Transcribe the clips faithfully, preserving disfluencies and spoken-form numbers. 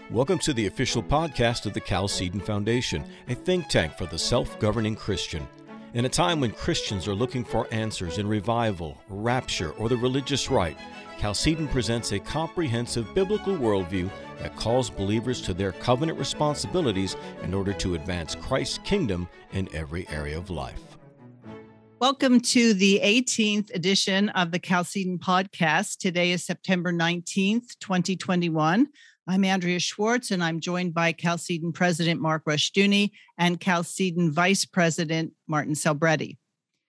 Welcome to the official podcast of the Chalcedon Foundation, a think tank for the self-governing Christian. In a time when Christians are looking for answers in revival, rapture, or the religious right, Chalcedon presents a comprehensive biblical worldview that calls believers to their covenant responsibilities in order to advance Christ's kingdom in every area of life. Welcome to the eighteenth edition of the Chalcedon podcast. Today is September nineteenth, twenty twenty-one. I'm Andrea Schwartz, and I'm joined by Chalcedon President Mark Rushdoony and Chalcedon Vice President Martin Selbrede.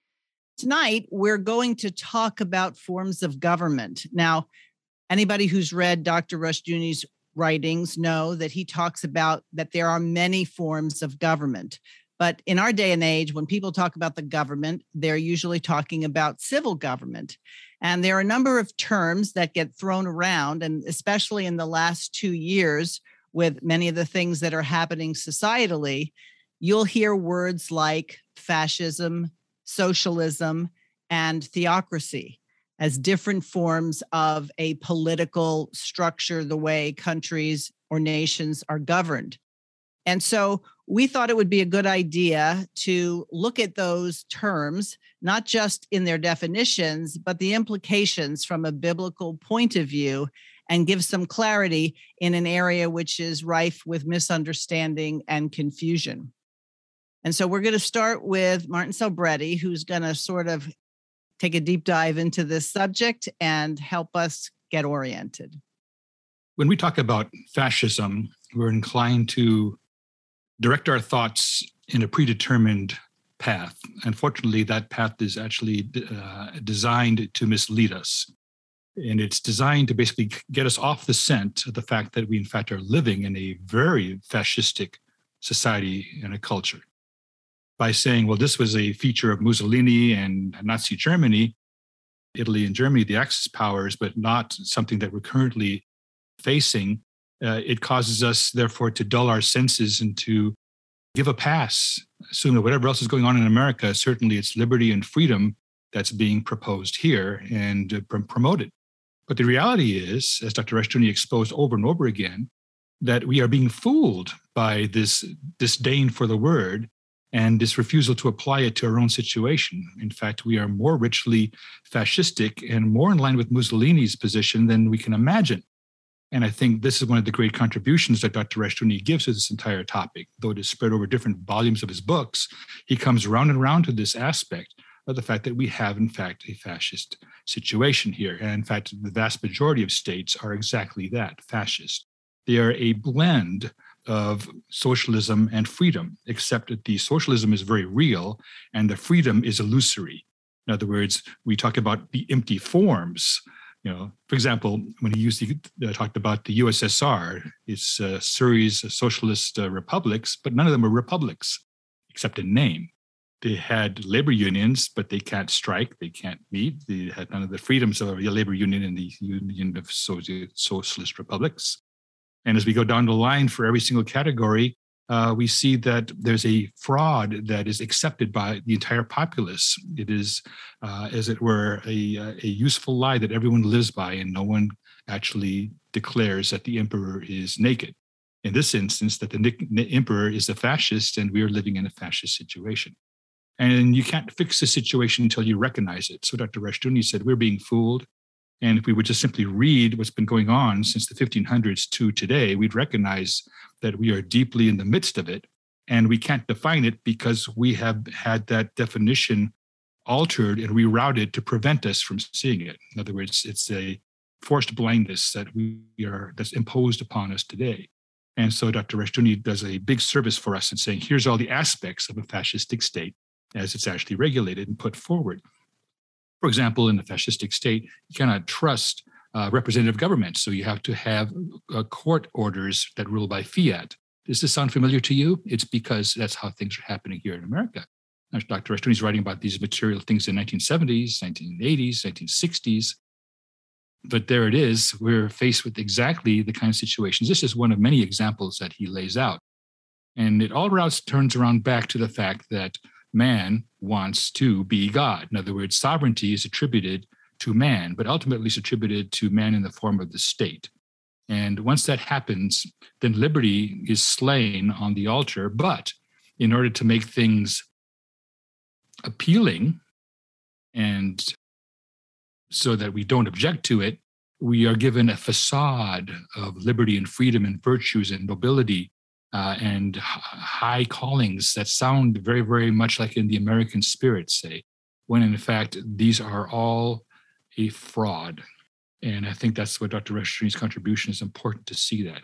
Tonight, we're going to talk about forms of government. Now, anybody who's read Doctor Rushdoony's writings know that he talks about that there are many forms of government. But in our day and age, when people talk about the government, they're usually talking about civil government. And there are a number of terms that get thrown around, and especially in the last two years, with many of the things that are happening societally, you'll hear words like fascism, socialism, and theocracy as different forms of a political structure, the way countries or nations are governed. And so we thought it would be a good idea to look at those terms, not just in their definitions, but the implications from a biblical point of view, and give some clarity in an area which is rife with misunderstanding and confusion. And so we're going to start with Martin Selbrede, who's going to sort of take a deep dive into this subject and help us get oriented. When we talk about fascism, we're inclined to direct our thoughts in a predetermined path. Unfortunately, that path is actually uh, designed to mislead us. And it's designed to basically get us off the scent of the fact that we, in fact, are living in a very fascistic society and a culture. By saying, well, this was a feature of Mussolini and Nazi Germany, Italy and Germany, the Axis powers, but not something that we're currently facing. Uh, it causes us, therefore, to dull our senses and to give a pass, assume that whatever else is going on in America, certainly it's liberty and freedom that's being proposed here and uh, pr- promoted. But the reality is, as Doctor Rushdoony exposed over and over again, that we are being fooled by this disdain for the word and this refusal to apply it to our own situation. In fact, we are more richly fascistic and more in line with Mussolini's position than we can imagine. And I think this is one of the great contributions that Doctor Rushdoony gives to this entire topic. Though it is spread over different volumes of his books, he comes round and round to this aspect of the fact that we have, in fact, a fascist situation here. And in fact, the vast majority of states are exactly that, fascist. They are a blend of socialism and freedom, except that the socialism is very real and the freedom is illusory. In other words, we talk about the empty forms. You know, for example, when he used the, uh, talked about the U S S R, it's a series of socialist uh, republics, but none of them were republics, except in name. They had labor unions, but they can't strike, they can't meet. They had none of the freedoms of a labor union in the Union of Soviet Socialist Republics. And as we go down the line for every single category, Uh, we see that there's a fraud that is accepted by the entire populace. It is, uh, as it were, a, a useful lie that everyone lives by, and no one actually declares that the emperor is naked. In this instance, that the, the emperor is a fascist, and we are living in a fascist situation. And you can't fix the situation until you recognize it. So Doctor Rushdoony said, we're being fooled. And if we would just simply read what's been going on since the fifteen hundreds to today, we'd recognize that we are deeply in the midst of it. And we can't define it because we have had that definition altered and rerouted to prevent us from seeing it. In other words, it's a forced blindness that we are that's imposed upon us today. And so Doctor Rushdoony does a big service for us in saying, here's all the aspects of a fascistic state as it's actually regulated and put forward. For example, in a fascistic state, you cannot trust uh, representative government. So you have to have uh, court orders that rule by fiat. Does this sound familiar to you? It's because that's how things are happening here in America. Now, Doctor Rushdoony is writing about these material things in nineteen seventies, nineteen eighties, nineteen sixties. But there it is. We're faced with exactly the kind of situations. This is one of many examples that he lays out. And it all routes turns around back to the fact that man wants to be God. In other words, sovereignty is attributed to man, but ultimately it's attributed to man in the form of the state. And once that happens, then liberty is slain on the altar. But in order to make things appealing, and so that we don't object to it, we are given a facade of liberty and freedom and virtues and nobility uh, and h- high callings that sound very, very much like in the American spirit, say, when in fact, these are all a fraud. And I think that's what Doctor Rushdoony's contribution is important to see that.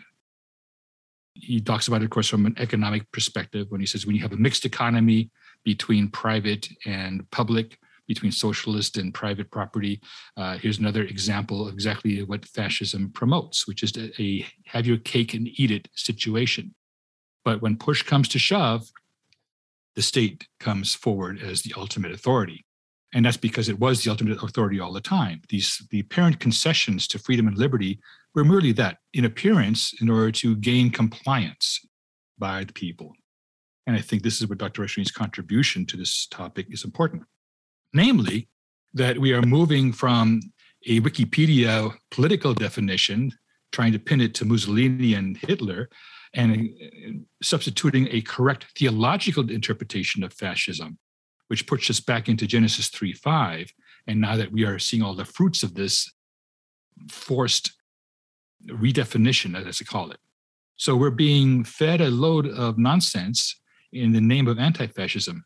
He talks about it, of course, from an economic perspective when he says when you have a mixed economy between private and public, between socialist and private property. Uh, here's another example of exactly what fascism promotes, which is a, a have your cake and eat it situation. But when push comes to shove, the state comes forward as the ultimate authority. And that's because it was the ultimate authority all the time. These the apparent concessions to freedom and liberty were merely that, in appearance, in order to gain compliance by the people. And I think this is what Doctor Rushdoony's contribution to this topic is important. Namely, that we are moving from a Wikipedia political definition, trying to pin it to Mussolini and Hitler, and substituting a correct theological interpretation of fascism, which puts us back into Genesis three five. And now that we are seeing all the fruits of this forced redefinition, as I call it. So we're being fed a load of nonsense in the name of anti-fascism.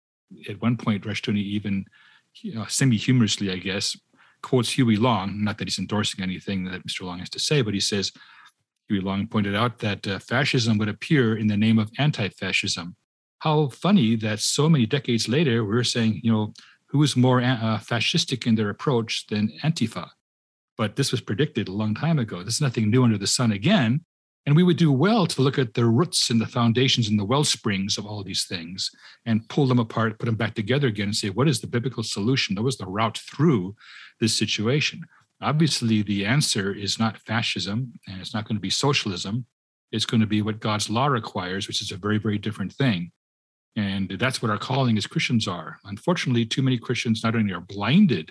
At one point, Rushdoony even, you know, semi-humorously, I guess, quotes Huey Long, not that he's endorsing anything that Mister Long has to say, but he says, Huey Long pointed out that uh, fascism would appear in the name of anti-fascism. How funny that so many decades later, we're saying, you know, who is more uh, fascistic in their approach than Antifa? But this was predicted a long time ago. This is nothing new under the sun again. And we would do well to look at the roots and the foundations and the well springs of all these things and pull them apart, put them back together again and say, what is the biblical solution? What was the route through this situation? Obviously, the answer is not fascism, and it's not going to be socialism. It's going to be what God's law requires, which is a very, very different thing. And that's what our calling as Christians are. Unfortunately, too many Christians not only are blinded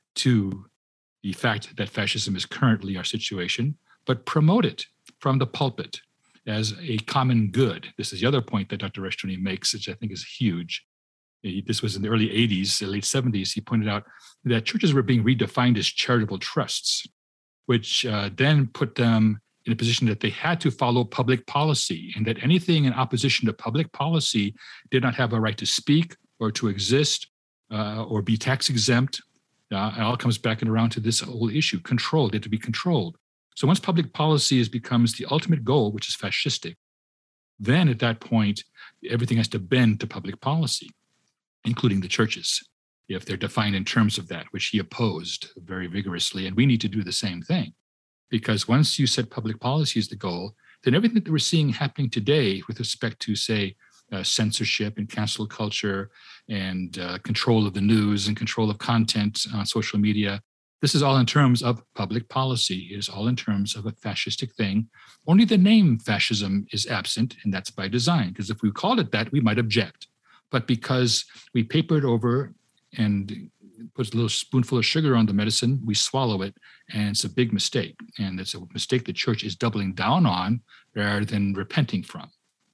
to the fact that fascism is currently our situation, but promote it from the pulpit as a common good. This is the other point that Doctor Rushdoony makes, which I think is huge. This was in the early eighties, the late seventies. He pointed out that churches were being redefined as charitable trusts, which uh, then put them in a position that they had to follow public policy, and that anything in opposition to public policy did not have a right to speak or to exist uh, or be tax exempt. Uh, it all comes back and around to this whole issue, controlled, they had to be controlled. So once public policy is, becomes the ultimate goal, which is fascistic, then at that point, everything has to bend to public policy, including the churches, if they're defined in terms of that, which he opposed very vigorously. And we need to do the same thing. Because once you set public policy as the goal, then everything that we're seeing happening today with respect to, say, uh, censorship and cancel culture and uh, control of the news and control of content on social media, this is all in terms of public policy. It is all in terms of a fascistic thing. Only the name fascism is absent, and that's by design, because if we called it that, we might object. But because we paper it over and put a little spoonful of sugar on the medicine, we swallow it, and it's a big mistake. And it's a mistake the church is doubling down on rather than repenting from.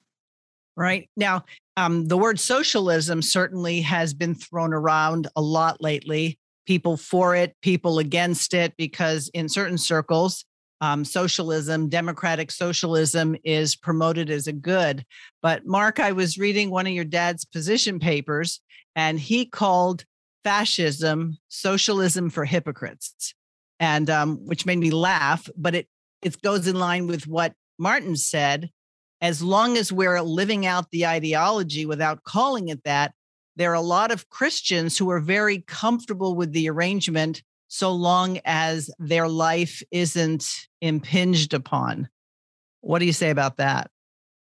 Right. Now, um, the word socialism certainly has been thrown around a lot lately. People for it, people against it, because in certain circles, um, socialism, democratic socialism is promoted as a good. But Mark, I was reading one of your dad's position papers, and he called fascism socialism for hypocrites, and um, which made me laugh. But it it goes in line with what Martin said. As long as we're living out the ideology without calling it that, there are a lot of Christians who are very comfortable with the arrangement so long as their life isn't impinged upon. What do you say about that?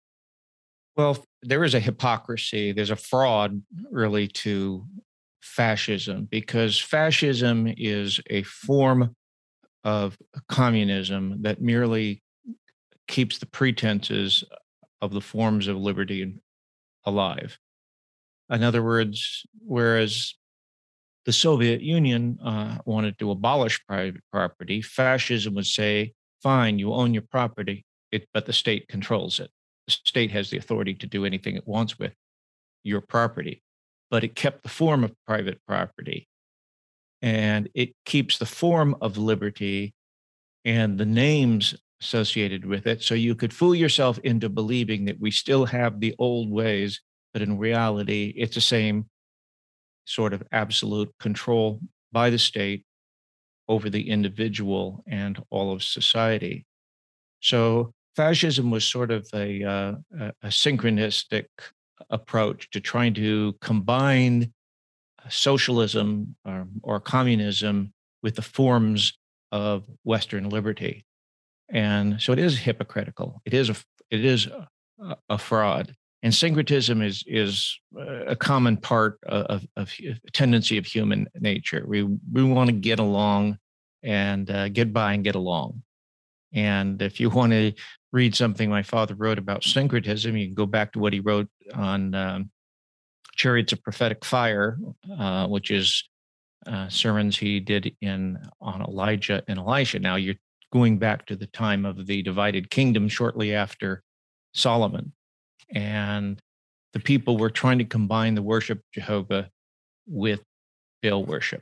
Well, there is a hypocrisy. There's a fraud, really, to fascism, because fascism is a form of communism that merely keeps the pretenses of the forms of liberty alive. In other words, whereas the Soviet Union uh, wanted to abolish private property, fascism would say fine, you own your property, it, but the state controls it. The state has the authority to do anything it wants with your property, but it kept the form of private property. And it keeps the form of liberty and the names associated with it. So you could fool yourself into believing that we still have the old ways, but in reality, it's the same sort of absolute control by the state over the individual and all of society. So fascism was sort of a, uh, a synchronistic approach to trying to combine socialism or, or communism with the forms of Western liberty. And so it is hypocritical. It is a, it is a, a fraud. And syncretism is, is a common part of, of a tendency of human nature. We, we want to get along and uh, get by and get along. And if you want to read something my father wrote about syncretism, you can go back to what he wrote on um, Chariots of Prophetic Fire, uh, which is uh, sermons he did in on Elijah and Elisha. Now you're going back to the time of the divided kingdom shortly after Solomon. And the people were trying to combine the worship of Jehovah with Baal worship.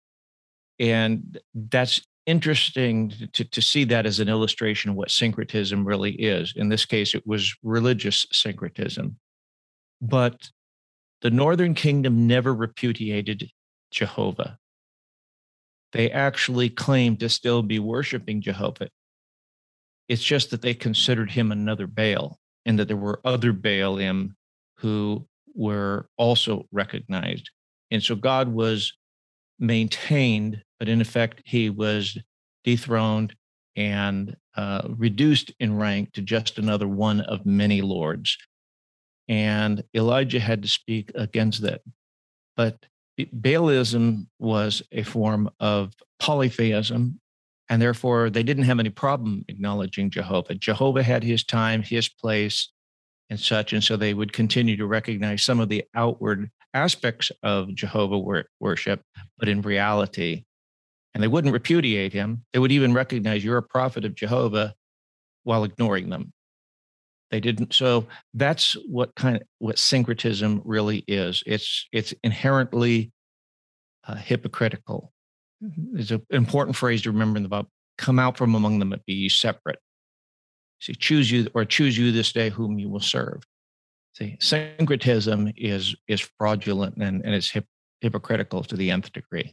And that's interesting to, to see that as an illustration of what syncretism really is. In this case, it was religious syncretism. But the Northern Kingdom never repudiated Jehovah. They actually claimed to still be worshiping Jehovah. It's just that they considered him another Baal, and that there were other Baalim who were also recognized. And so God was maintained, but in effect, he was dethroned and uh, reduced in rank to just another one of many lords. And Elijah had to speak against that. But Baalism was a form of polytheism, and therefore they didn't have any problem acknowledging Jehovah. Jehovah had his time, his place, and such, and so they would continue to recognize some of the outward aspects of Jehovah worship, but in reality, and they wouldn't repudiate him. They would even recognize you're a prophet of Jehovah while ignoring them. They didn't. So that's what kind of what syncretism really is. It's it's inherently uh, hypocritical. It's an important phrase to remember about come out from among them and be ye separate. See, choose you or choose you this day whom you will serve. See, syncretism is is fraudulent and, and it's hip, hypocritical to the nth degree.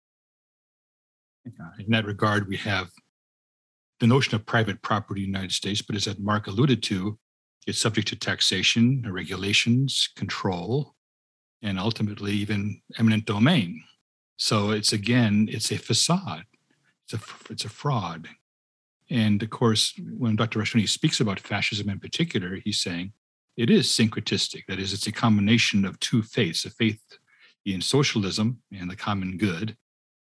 In that regard, we have the notion of private property in the United States, but as that Mark alluded to, it's subject to taxation, regulations, control, and ultimately even eminent domain. So it's, again, it's a facade. It's a, it's a fraud. And of course, when Doctor Rushdoony speaks about fascism in particular, he's saying it is syncretistic. That is, it's a combination of two faiths, a faith in socialism and the common good.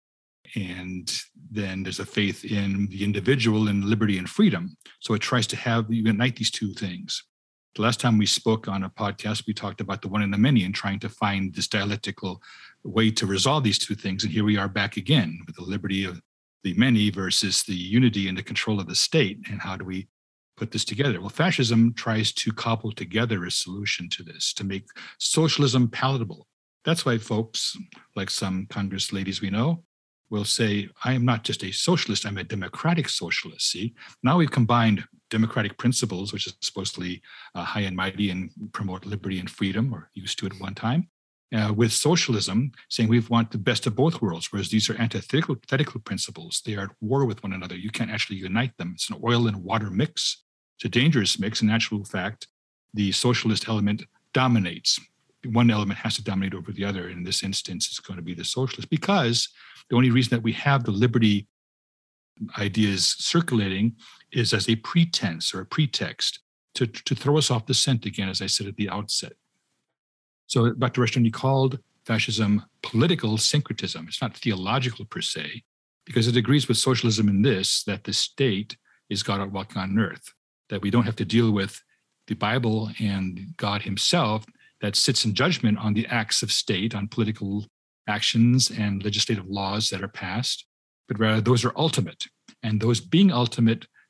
And then there's a faith in the individual and liberty and freedom. So it tries to have, unite these two things. The last time we spoke on a podcast, we talked about the one and the many and trying to find this dialectical way to resolve these two things. And here we are back again with the liberty of the many versus the unity and the control of the state. And how do we put this together? Well, fascism tries to cobble together a solution to this, to make socialism palatable. That's why folks, like some Congress ladies we know, will say, I am not just a socialist, I'm a democratic socialist. See, now we've combined democratic principles, which is supposedly uh, high and mighty and promote liberty and freedom, or used to at one time, uh, with socialism, saying we want the best of both worlds, whereas these are antithetical principles. They are at war with one another. You can't actually unite them. It's an oil and water mix. It's a dangerous mix. In actual fact, the socialist element dominates. One element has to dominate over the other. In this instance, it's going to be the socialist, because the only reason that we have the liberty ideas circulating is as a pretense or a pretext to, to throw us off the scent again, as I said at the outset. So Doctor Rushdoony called fascism political syncretism. It's not theological per se, because it agrees with socialism in this, that the state is God out walking on earth, that we don't have to deal with the Bible and God himself that sits in judgment on the acts of state, on political actions and legislative laws that are passed, but rather those are ultimate. And those being ultimate,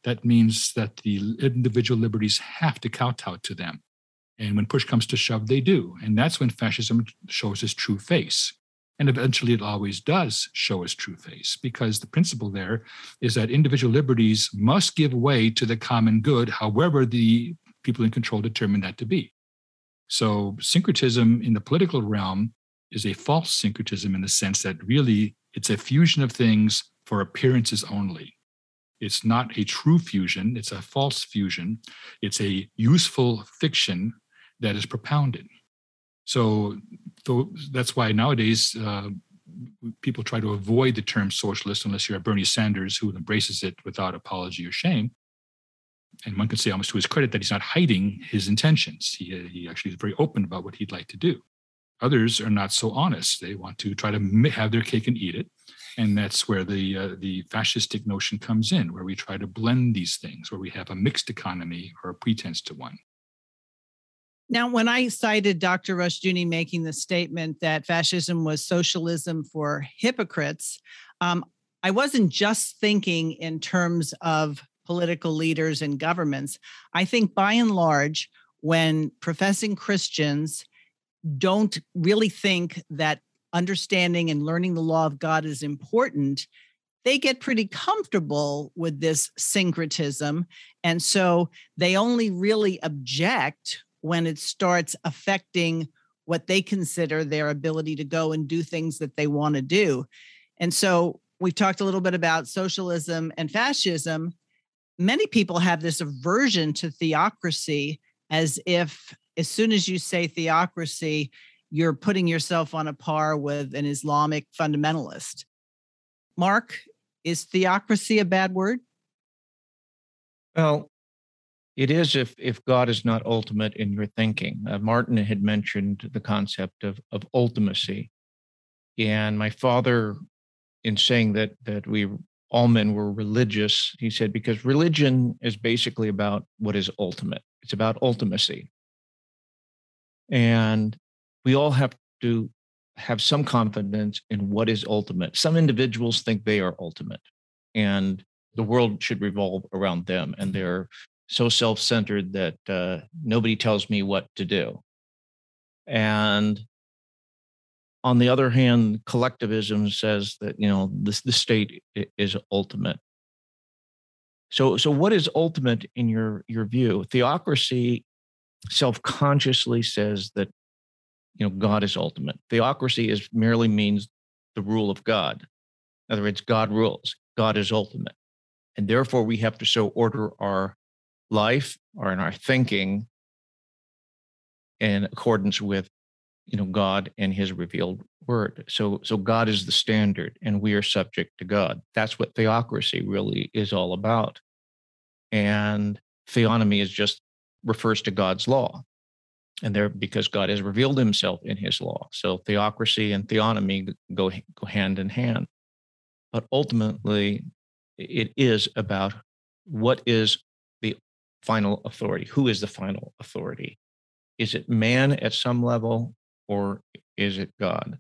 that means that the individual liberties have to kowtow to them. And when push comes to shove, they do. And that's when fascism shows its true face. And eventually it always does show its true face, because the principle there is that individual liberties must give way to the common good, however the people in control determine that to be. So syncretism in the political realm is a false syncretism in the sense that really it's a fusion of things for appearances only. It's not a true fusion. It's a false fusion. It's a useful fiction that is propounded. So, so that's why nowadays uh, people try to avoid the term socialist unless you're a Bernie Sanders who embraces it without apology or shame. And one could say almost to his credit that he's not hiding his intentions. He, he actually is very open about what he'd like to do. Others are not so honest. They want to try to have their cake and eat it. And that's where the uh, the fascistic notion comes in, where we try to blend these things, where we have a mixed economy or a pretense to one. Now, when I cited Doctor Rushdoony making the statement that fascism was socialism for hypocrites, um, I wasn't just thinking in terms of political leaders and governments. I think by and large, when professing Christians don't really think that understanding and learning the law of God is important, they get pretty comfortable with this syncretism. And so they only really object when it starts affecting what they consider their ability to go and do things that they want to do. And so we've talked a little bit about socialism and fascism. Many people have this aversion to theocracy, as if as soon as you say theocracy, you're putting yourself on a par with an Islamic fundamentalist. Mark, is theocracy a bad word? Well, it is if if God is not ultimate in your thinking. Uh, Martin had mentioned the concept of, of ultimacy. And my father, in saying that that we all men were religious, he said, because religion is basically about what is ultimate. It's about ultimacy. And we all have to have some confidence in what is ultimate. Some individuals think they are ultimate, and the world should revolve around them. And they're so self-centered that uh, nobody tells me what to do. And on the other hand, collectivism says that, you know, this the state is ultimate. So, so what is ultimate in your your view? Theocracy self-consciously says that, you know, God is ultimate. Theocracy is merely means the rule of God. In other words, God rules. God is ultimate. And therefore, we have to so order our life or in our thinking in accordance with, you know, God and his revealed word. So, so God is the standard and we are subject to God. That's what theocracy really is all about. And theonomy is just refers to God's law. And there, because God has revealed himself in his law. So theocracy and theonomy go, go hand in hand. But ultimately, it is about what is the final authority? Who is the final authority? Is it man at some level, or is it God?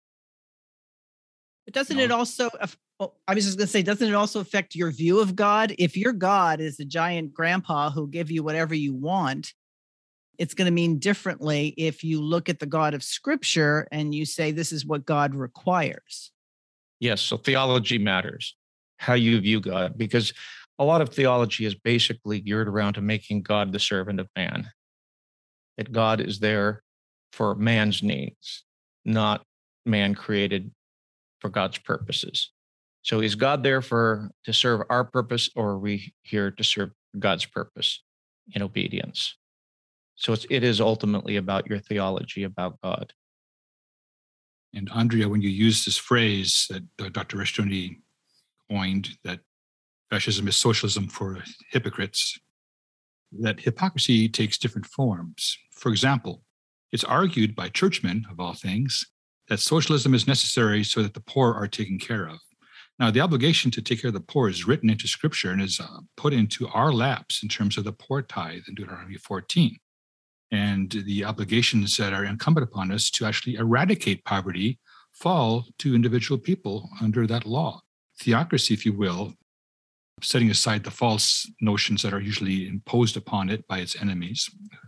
But doesn't no. it also, well, I was just going to say, doesn't it also affect your view of God? If your God is a giant grandpa who'll give you whatever you want, it's going to mean differently if you look at the God of Scripture and you say, this is what God requires. Yes, so theology matters, how you view God, because a lot of theology is basically geared around to making God the servant of man, that God is there for man's needs, not man created for God's purposes. So is God there for to serve our purpose, or are we here to serve God's purpose in obedience? So it's, it is ultimately about your theology about God. And Andrea, when you use this phrase that uh, Doctor Rushdoony coined, that fascism is socialism for hypocrites, that hypocrisy takes different forms. For example, it's argued by churchmen, of all things, that socialism is necessary so that the poor are taken care of. Now, the obligation to take care of the poor is written into Scripture and is uh, put into our laps in terms of the poor tithe in Deuteronomy fourteen. And the obligations that are incumbent upon us to actually eradicate poverty fall to individual people under that law. Theocracy, if you will, setting aside the false notions that are usually imposed upon it by its enemies,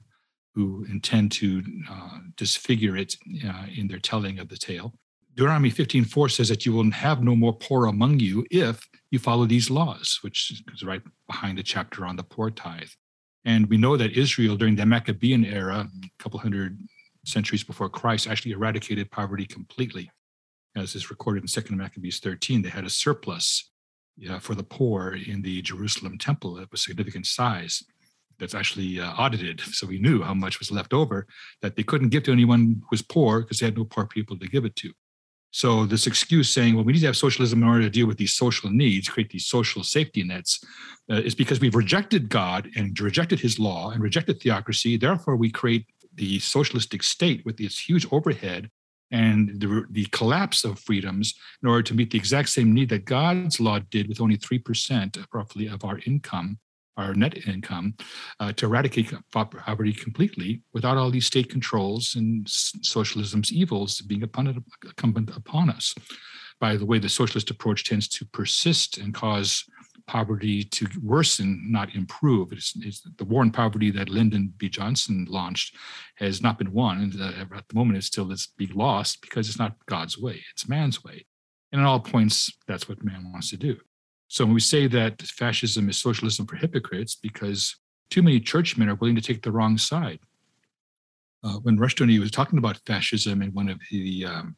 who intend to uh, disfigure it uh, in their telling of the tale. Deuteronomy fifteen four says that you will have no more poor among you if you follow these laws, which is right behind the chapter on the poor tithe. And we know that Israel during the Maccabean era, a couple hundred centuries before Christ, actually eradicated poverty completely. As is recorded in Second Maccabees thirteen, they had a surplus yeah, for the poor in the Jerusalem temple of a significant size that's actually uh, audited. So we knew how much was left over that they couldn't give to anyone who was poor because they had no poor people to give it to. So this excuse saying, well, we need to have socialism in order to deal with these social needs, create these social safety nets, uh, is because we've rejected God and rejected his law and rejected theocracy. Therefore, we create the socialistic state with its huge overhead and the, the collapse of freedoms in order to meet the exact same need that God's law did with only three percent roughly of our income, our net income, uh, to eradicate poverty completely without all these state controls and socialism's evils being upon, incumbent upon us. By the way, the socialist approach tends to persist and cause poverty to worsen, not improve. It's, it's the war on poverty that Lyndon B. Johnson launched has not been won. And uh, at the moment, it still is being lost because it's not God's way, it's man's way. And at all points, that's what man wants to do. So when we say that fascism is socialism for hypocrites, because too many churchmen are willing to take the wrong side. Uh, when Rushdoony was talking about fascism in one of the, um,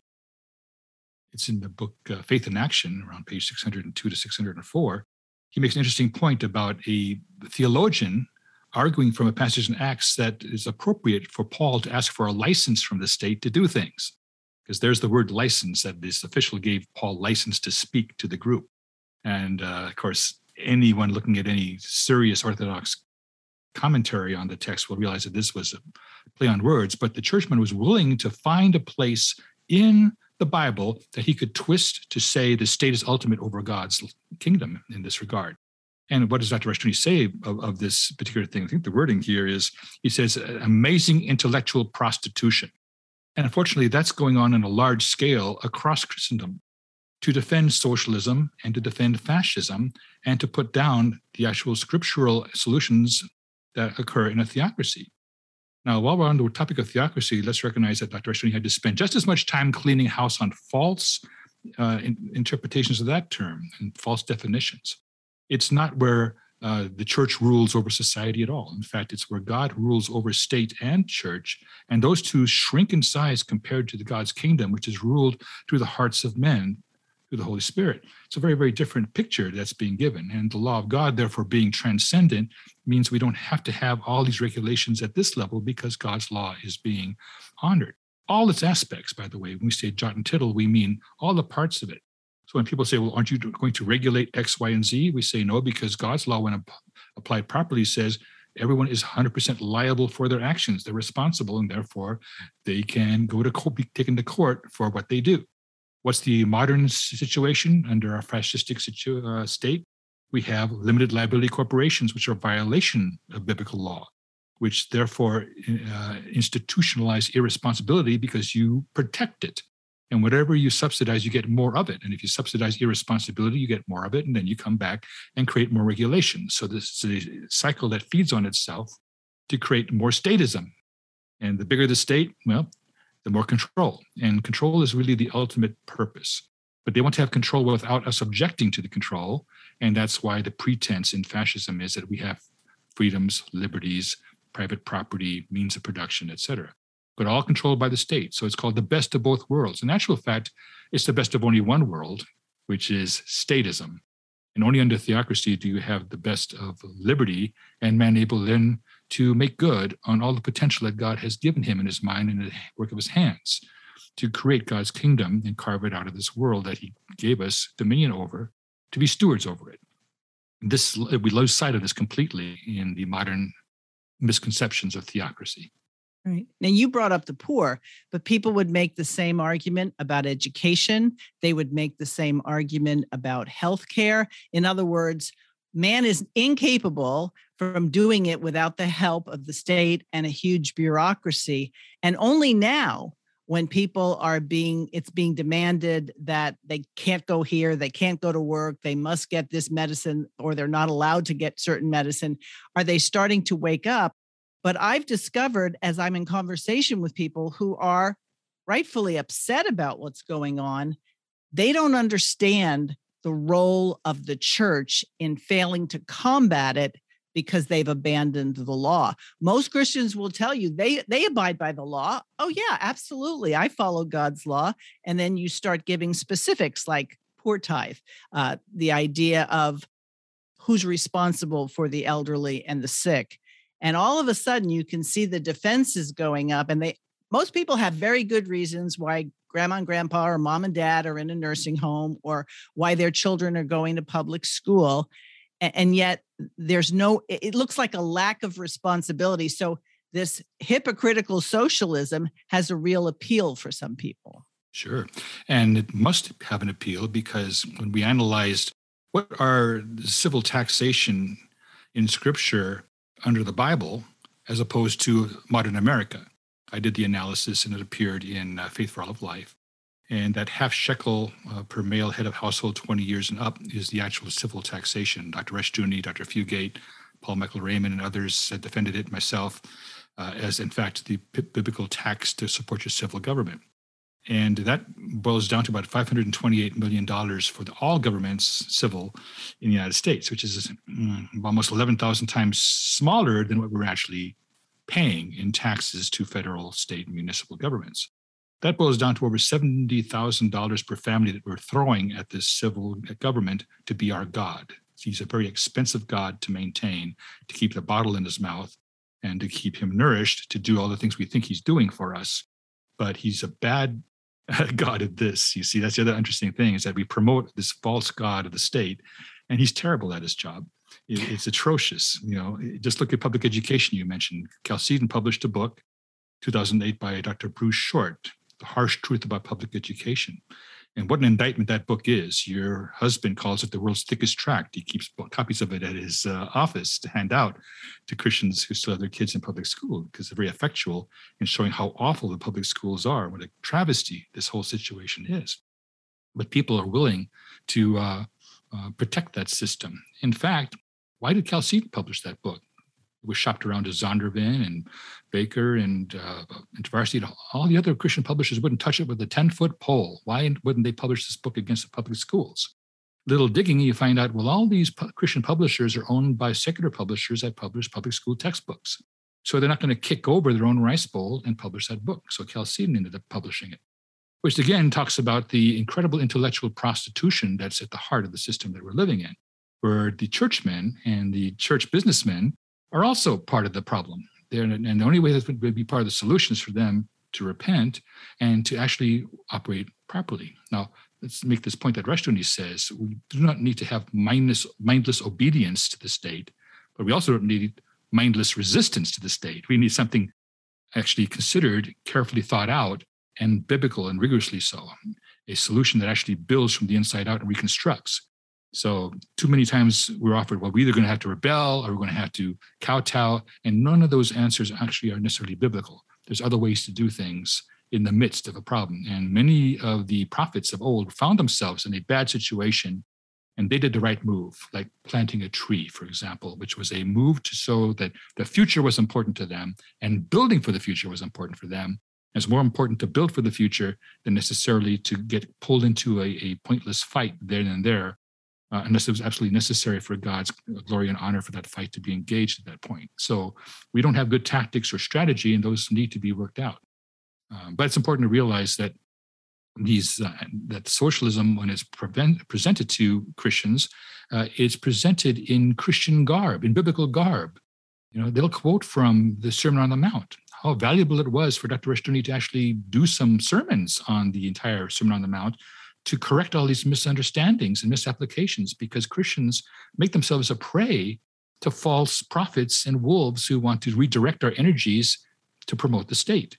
it's in the book uh, Faith in Action, around page six hundred two to six hundred four, he makes an interesting point about a theologian arguing from a passage in Acts that is appropriate for Paul to ask for a license from the state to do things. Because there's the word license, that this official gave Paul license to speak to the group. And uh, of course, anyone looking at any serious Orthodox commentary on the text will realize that this was a play on words, but the churchman was willing to find a place in the Bible that he could twist to say the state is ultimate over God's kingdom in this regard. And what does Doctor Rushdoony say of, of this particular thing? I think the wording here is, he says, amazing intellectual prostitution. And unfortunately, that's going on on a large scale across Christendom, to defend socialism and to defend fascism and to put down the actual scriptural solutions that occur in a theocracy. Now, while we're on the topic of theocracy, let's recognize that Doctor Rushdoony had to spend just as much time cleaning house on false uh, in, interpretations of that term and false definitions. It's not where uh, the church rules over society at all. In fact, it's where God rules over state and church, and those two shrink in size compared to the God's kingdom, which is ruled through the hearts of men through the Holy Spirit. It's a very, very different picture that's being given. And the law of God, therefore, being transcendent, means we don't have to have all these regulations at this level because God's law is being honored. All its aspects, by the way, when we say jot and tittle, we mean all the parts of it. So when people say, well, aren't you going to regulate X, Y, and Z? We say no, because God's law, when ap- applied properly, says everyone is one hundred percent liable for their actions. They're responsible, and therefore they can go to court, be taken to court for what they do. What's the modern situation under our fascistic situ- uh, state? We have limited liability corporations, which are a violation of biblical law, which therefore uh, institutionalize irresponsibility because you protect it. And whatever you subsidize, you get more of it. And if you subsidize irresponsibility, you get more of it. And then you come back and create more regulations. So this is a cycle that feeds on itself to create more statism. And the bigger the state, well, the more control. And control is really the ultimate purpose. But they want to have control without us objecting to the control. And that's why the pretense in fascism is that we have freedoms, liberties, private property, means of production, et cetera, but all controlled by the state. So it's called the best of both worlds. In actual fact, it's the best of only one world, which is statism. And only under theocracy do you have the best of liberty and man able then to make good on all the potential that God has given him in his mind and the work of his hands to create God's kingdom and carve it out of this world that he gave us dominion over, to be stewards over it. This, we lose sight of this completely in the modern misconceptions of theocracy. Right. Now, you brought up the poor, but people would make the same argument about education. They would make the same argument about healthcare. In other words, man is incapable from doing it without the help of the state and a huge bureaucracy. And only now when people are being, it's being demanded that they can't go here, they can't go to work, they must get this medicine, or they're not allowed to get certain medicine? Are they starting to wake up? But I've discovered, as I'm in conversation with people who are rightfully upset about what's going on, they don't understand the role of the church in failing to combat it because they've abandoned the law. Most Christians will tell you they, they abide by the law. Oh, yeah, absolutely. I follow God's law. And then you start giving specifics like poor tithe, uh, the idea of who's responsible for the elderly and the sick. And all of a sudden, you can see the defenses going up. And they most people have very good reasons why grandma and grandpa or mom and dad are in a nursing home, or why their children are going to public school. And yet there's no, it looks like a lack of responsibility. So this hypocritical socialism has a real appeal for some people. Sure. And it must have an appeal, because when we analyzed what are civil taxation in Scripture under the Bible as opposed to modern America, I did the analysis, and it appeared in uh, Faith for All of Life. And that half shekel uh, per male head of household twenty years and up is the actual civil taxation. Doctor Rushdoony, Doctor Fugate, Paul Michael Raymond, and others had defended it, myself, uh, as in fact the b- biblical tax to support your civil government. And that boils down to about five hundred twenty-eight million dollars for the, all governments civil in the United States, which is mm, almost eleven thousand times smaller than what we're actually paying in taxes to federal, state, and municipal governments. That boils down to over seventy thousand dollars per family that we're throwing at this civil government to be our God. He's a very expensive God to maintain, to keep the bottle in his mouth and to keep him nourished, to do all the things we think he's doing for us. But he's a bad God at this. You see, that's the other interesting thing, is that we promote this false God of the state, and he's terrible at his job. It, it's atrocious. You know, just look at public education. You mentioned Chalcedon published a book, two thousand eight, by Doctor Bruce Short, The Harsh Truth About Public Education. And what an indictment that book is. Your husband calls it the world's thickest tract. He keeps copies of it at his uh, office to hand out to Christians who still have their kids in public school, because they're very effectual in showing how awful the public schools are, what a travesty this whole situation is. But people are willing to uh, uh, protect that system. In fact, why did Chalcedon publish that book? It was shopped around to Zondervan and Baker and, uh, and Varsity. All the other Christian publishers wouldn't touch it with a ten-foot pole. Why wouldn't they publish this book against the public schools? Little digging, you find out, well, all these pu- Christian publishers are owned by secular publishers that publish public school textbooks. So they're not going to kick over their own rice bowl and publish that book. So Chalcedon ended up publishing it, which again talks about the incredible intellectual prostitution that's at the heart of the system that we're living in, where the churchmen and the church businessmen are also part of the problem. They're, and the only way that would be part of the solution is for them to repent and to actually operate properly. Now, let's make this point that Rushdoony says. We do not need to have mindless, mindless obedience to the state, but we also don't need mindless resistance to the state. We need something actually considered, carefully thought out, and biblical and rigorously so. A solution that actually builds from the inside out and reconstructs. So too many times we're offered, well, we're either going to have to rebel or we're going to have to kowtow, and none of those answers actually are necessarily biblical. There's other ways to do things in the midst of a problem. And many of the prophets of old found themselves in a bad situation, and they did the right move, like planting a tree, for example, which was a move to show that the future was important to them, and building for the future was important for them. It's more important to build for the future than necessarily to get pulled into a, a pointless fight there and there. Uh, unless it was absolutely necessary for God's glory and honor for that fight to be engaged at that point. So we don't have good tactics or strategy, and those need to be worked out. Um, but it's important to realize that these uh, that socialism, when it's prevent, presented to Christians, uh, is presented in Christian garb, in biblical garb. You know, they'll quote from the Sermon on the Mount, how valuable it was for Doctor Rushdoony to actually do some sermons on the entire Sermon on the Mount, to correct all these misunderstandings and misapplications, because Christians make themselves a prey to false prophets and wolves who want to redirect our energies to promote the state.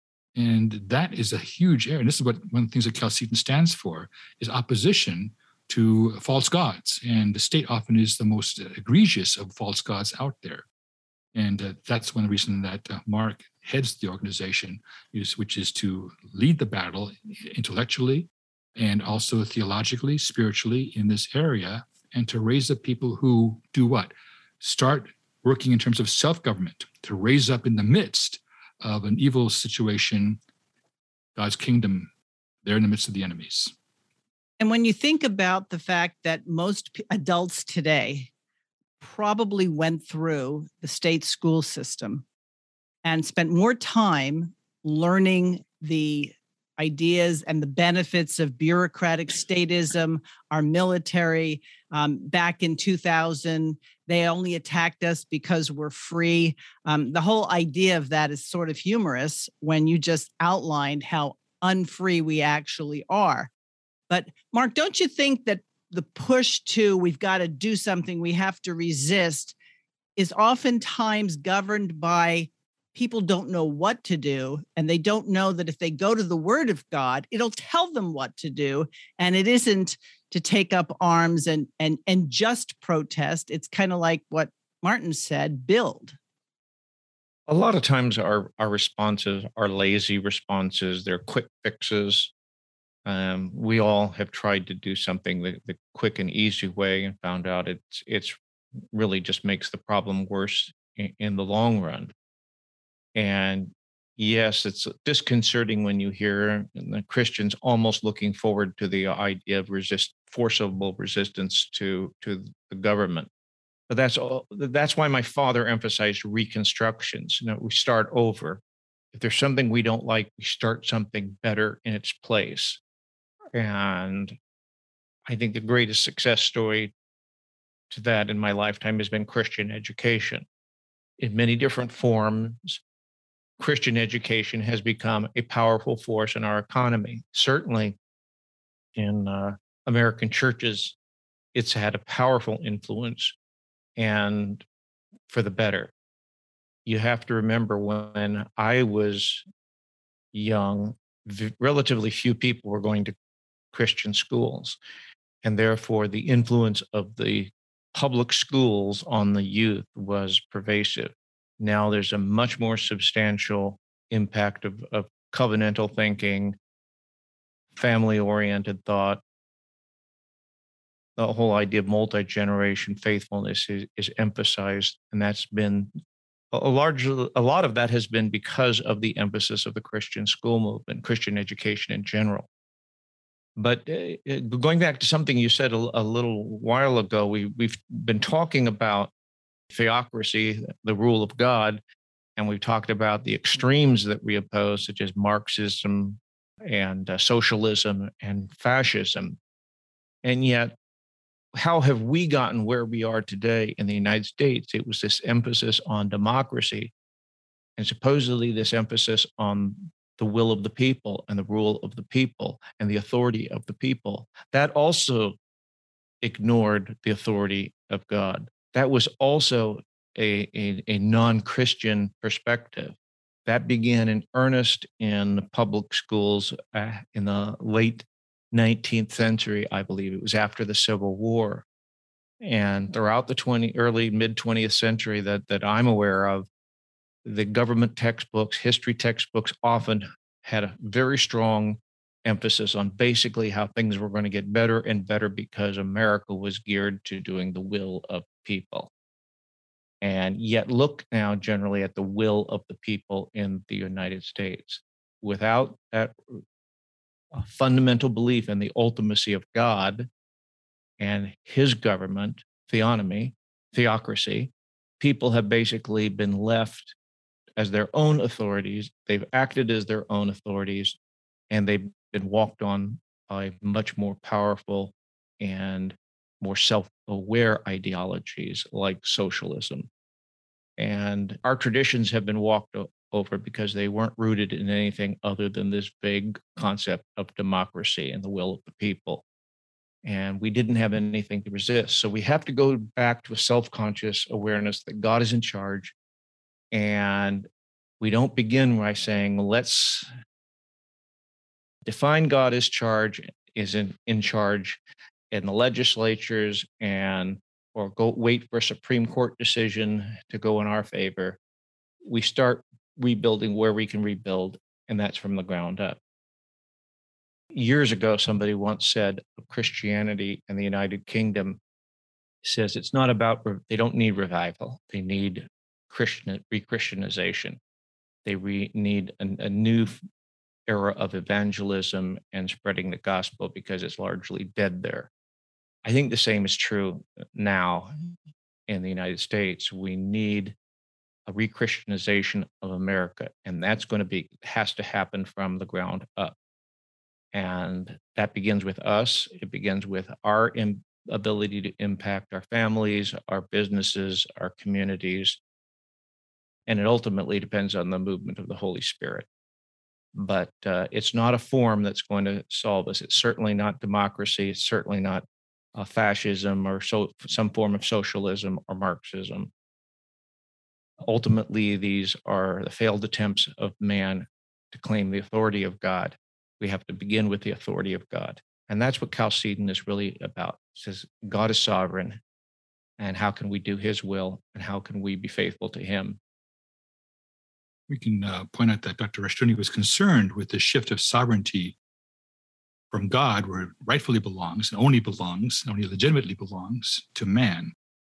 And that is a huge error. And this is what one of the things that Chalcedon stands for, is opposition to false gods. And the state often is the most egregious of false gods out there. And uh, that's one reason that uh, Mark heads the organization, is, which is to lead the battle intellectually and also theologically, spiritually in this area, and to raise up people who do what? Start working in terms of self-government, to raise up in the midst of an evil situation, God's kingdom there in the midst of the enemies. And when you think about the fact that most p- adults today probably went through the state school system and spent more time learning the ideas and the benefits of bureaucratic statism, our military. Um, back in two thousand, they only attacked us because we're free. Um, the whole idea of that is sort of humorous when you just outlined how unfree we actually are. But Mark, don't you think that the push to we've got to do something, we have to resist, is oftentimes governed by people don't know what to do, and they don't know that if they go to the Word of God, it'll tell them what to do, and it isn't to take up arms and and and just protest. It's kind of like what Martin said, build. A lot of times our, our responses are lazy responses. They're quick fixes. Um, we all have tried to do something the, the quick and easy way and found out it's it's really just makes the problem worse in, in the long run. And yes, it's disconcerting when you hear the Christians almost looking forward to the idea of resist forcible resistance to to the government. But that's all. That's why my father emphasized reconstructions. You know, we start over. If there's something we don't like, we start something better in its place. And I think the greatest success story to that in my lifetime has been Christian education. In many different forms, Christian education has become a powerful force in our economy. Certainly in uh, American churches, it's had a powerful influence, and for the better. You have to remember when I was young, v- relatively few people were going to Christian schools, and therefore the influence of the public schools on the youth was pervasive. Now there's a much more substantial impact of, of covenantal thinking, family-oriented thought. The whole idea of multi-generation faithfulness is, is emphasized, and that's been a large, a lot of that has been because of the emphasis of the Christian school movement, Christian education in general. But uh, going back to something you said a, a little while ago, we, we've been talking about theocracy, the rule of God, and we've talked about the extremes that we oppose, such as Marxism and uh, socialism and fascism. And yet, how have we gotten where we are today in the United States? It was this emphasis on democracy, and supposedly this emphasis on the will of the people and the rule of the people and the authority of the people. That also ignored the authority of God. That was also a, a, a non-Christian perspective. That began in earnest in the public schools uh, in the late nineteenth century, I believe. It was after the Civil War. And throughout the twenty, early, mid-twentieth century that, that I'm aware of, the government textbooks, history textbooks often had a very strong emphasis on basically how things were going to get better and better because America was geared to doing the will of people. And yet look now generally at the will of the people in the United States. Without that fundamental belief in the ultimacy of God and his government, theonomy, theocracy, people have basically been left as their own authorities. They've acted as their own authorities, and they've been walked on by much more powerful and more self-aware ideologies like socialism. And our traditions have been walked over because they weren't rooted in anything other than this vague concept of democracy and the will of the people. And we didn't have anything to resist. So we have to go back to a self-conscious awareness that God is in charge. And we don't begin by saying, let's define God as charge, is in, in charge in the legislatures, and or go wait for a Supreme Court decision to go in our favor. We start rebuilding where we can rebuild, and that's from the ground up. Years ago, somebody once said Christianity in the United Kingdom says it's not about, they don't need revival. They need Christian re-Christianization. They re, need a, a new era of evangelism and spreading the gospel because it's largely dead there. I think the same is true now in the United States. We need a re-Christianization of America, and that's going to be, has to happen from the ground up. And that begins with us. It begins with our im- ability to impact our families, our businesses, our communities. And it ultimately depends on the movement of the Holy Spirit. But uh, it's not a form that's going to solve us. It's certainly not democracy. It's certainly not uh, fascism or so, some form of socialism or Marxism. Ultimately, these are the failed attempts of man to claim the authority of God. We have to begin with the authority of God. And that's what Chalcedon is really about. It says God is sovereign, and how can we do his will, and how can we be faithful to him? We can uh, point out that Doctor Rushdoony was concerned with the shift of sovereignty from God, where it rightfully belongs, and only belongs, only legitimately belongs, to man.